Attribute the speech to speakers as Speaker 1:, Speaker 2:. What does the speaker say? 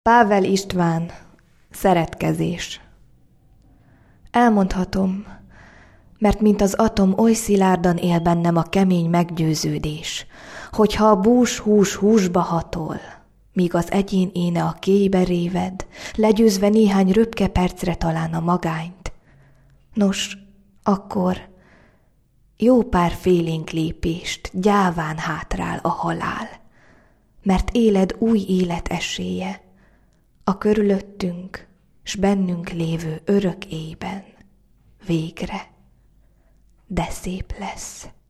Speaker 1: Pável István, szeretkezés. Elmondhatom, mert mint az atom oly szilárdan él bennem a kemény meggyőződés, hogyha a bús hús húsba hatol, míg az egyén éne a kéjbe réved, legyőzve néhány röpke percre talán a magányt. Nos, akkor jó pár félénk lépést gyáván hátrál a halál, mert éled új élet esélye, a körülöttünk s bennünk lévő örök éjben végre, de szép lesz.